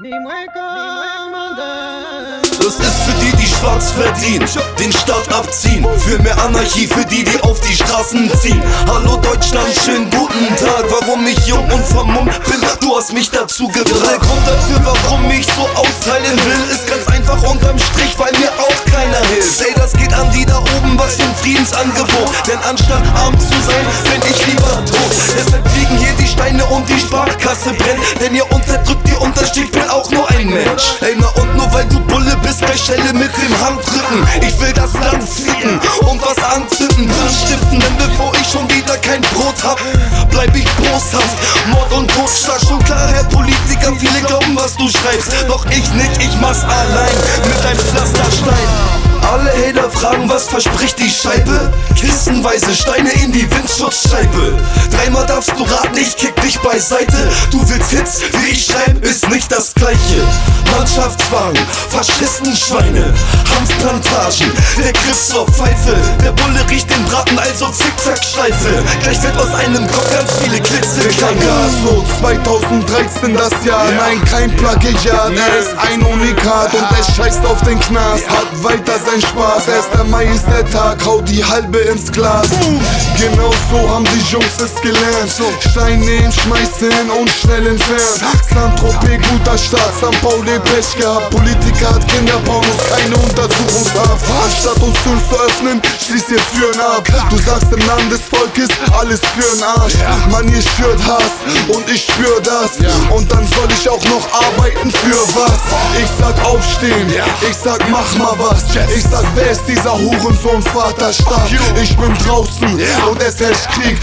Das ist für die, die schwarz verdienen, den Staat abziehen. Für mehr Anarchie, für die, die auf die Straßen ziehen. Hallo Deutschland, schönen guten Tag. Warum ich jung und vermummt bin, du hast mich dazu gebracht. Der Grund dafür, warum ich so austeilen will, ist ganz einfach unterm Strich, weil mir auch keiner hilft. Ey, das geht an die da oben, was für ein Friedensangebot. Denn anstatt arm zu sein, bin ich lieber tot. Deshalb fliegen hier die Steine und die Sparkasse brennt. Denn ihr unterdrückt, ihr untersteht, bin auch nur ein Mensch. Ey, na und nur weil du Bulle bist, gleich Schelle mit dem Handrücken. Ich will das Land ficken und was anzünden, Brand stiften. Denn bevor ich schon wieder kein Brot hab, bleib ich boshaft. Mord und Totschlag, schon klar, Herr Politiker. Viele glauben, was du schreibst, doch ich nicht, ich mach's allein mit einem Pflasterstein. Alle Hater fragen, was verspricht die Scheibe? Kistenweise Steine in die Windschutzscheibe. Dreimal darfst du raten, ich kick dich beiseite. Du willst Hits, wie ich schreib, ist nicht das gleiche. Mannschaftswagen, Faschistenschweine, Hanfplantagen, der Griff zur Pfeife. Der Bulle riecht den Braten, also Zickzackschleife. Gleich wird aus einem Kopf ganz viele klitzekleine. So 2013 das Jahr, nein, kein Plagiat. Er ist ein Unikat und er scheißt auf den Knast. Hat weiter sein Spaß, 1. Mai ist der Tag, hau die halbe ins Glas. Genau so haben die Jungs es gelernt. Stein nehmen, schmeißen und schnell entfernen. Saint-Tropez, guter Start, St. Pauli Pech gehabt. Politiker hat Kinderpornos, keine Untersuchungshaft. Anstatt uns Türen zu öffnen, schließt ihr Türen ab. Du sagst im Namen des Volkes, alles für'n Arsch. Mann, ihr schürt Hass und ich spür das. Und dann soll ich auch noch arbeiten für was? Ich sag aufstehen, ich sag mach mal was. Ich sag, wer ist dieser Hurensohn Vaterstaat? Ich bin draußen und es herrscht Krieg.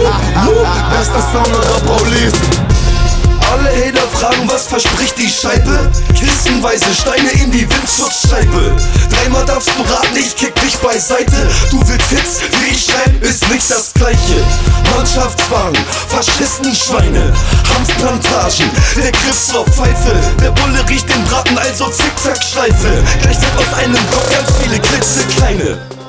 Das ist das Sound unserer Paulis. Alle Hater fragen, was verspricht die Scheibe? Kistenweise Steine in die Windschutzscheibe. Dreimal darfst du raten, ich kick dich beiseite. Du willst Hits, wie ich schreib, ist nicht das gleiche. Mannschaftswagen, Faschistenschweine, Hanfplantagen, der Griff zur Pfeife. Der Bulle riecht den Braten, also Zickzackschleife. Gleich wird aus einem Kopf ganz viele klitzekleine.